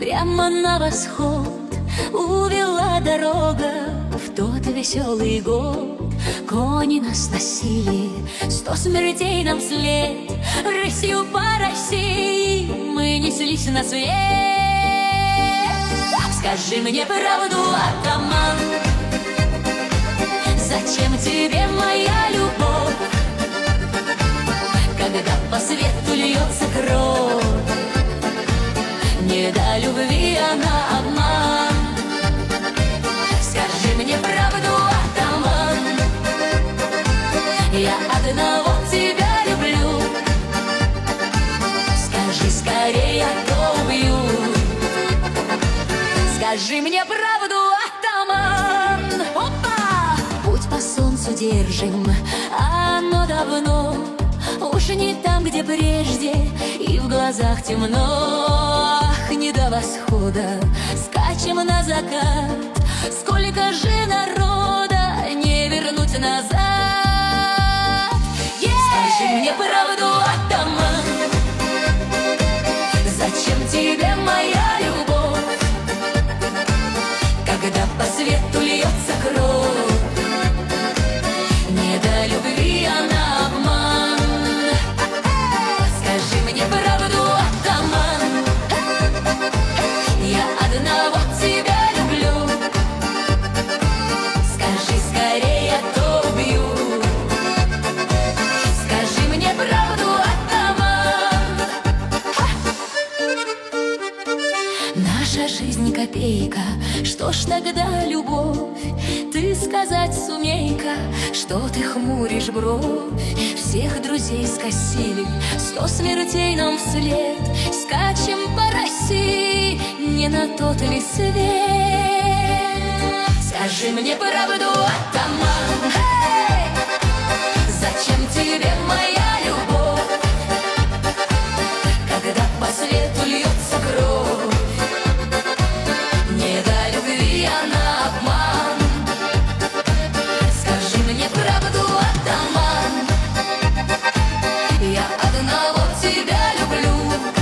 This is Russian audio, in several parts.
Прямо на восход увела дорога в тот веселый год. Кони нас носили, 100 смертей нам вслед. Рысью по России мы неслись на свет. Скажи мне правду, атаман, зачем тебе моя любовь, когда по свету льется кровь? Не до любви, а на обман. Скажи мне правду, атаман, я одного тебя люблю. Скажи скорее, а то убью. Скажи мне правду, атаман. Опа! Путь по солнцу держим, а оно давно уж не там, где прежде, и в глазах темно. Ах, не до восхода, скачем на закат. Сколько же народа не вернуть назад. Скажи мне правду, атаман, зачем тебе моя любовь, когда по свету льется кровь? Не до любви, а на обман. Скажи мне правду, атаман, я одного тебя люблю. Скажи скорее, а то убью. Скажи мне правду, атаман. Наша жизнь копейка, что ж тогда любовь? Ты сказать сумей-ка, что ты хмуришь бровь. Всех друзей скосили, 100 смертей нам вслед. Скачем по России, не на тот ли свет? Скажи мне правду, атаман, зачем тебе моя любовь, когда по свету льется кровь? Не до любви, а на обман. Скажи мне правду, атаман, я одного тебя люблю.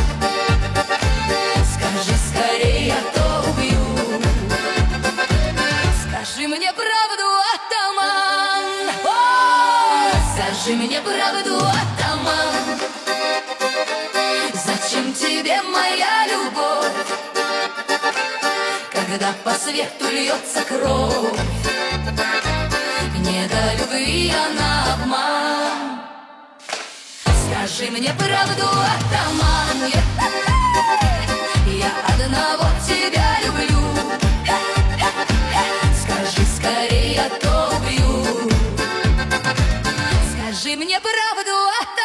Скажи скорее, а то убью. Скажи мне правду, атаман. О! Скажи мне правду, атаман, зачем тебе моя любовь, когда по свету льется кровь? Не до любви, а на обман. Скажи мне правду, атаман, я одного тебя люблю. Скажи скорее, а то убью. Скажи мне правду, атаман.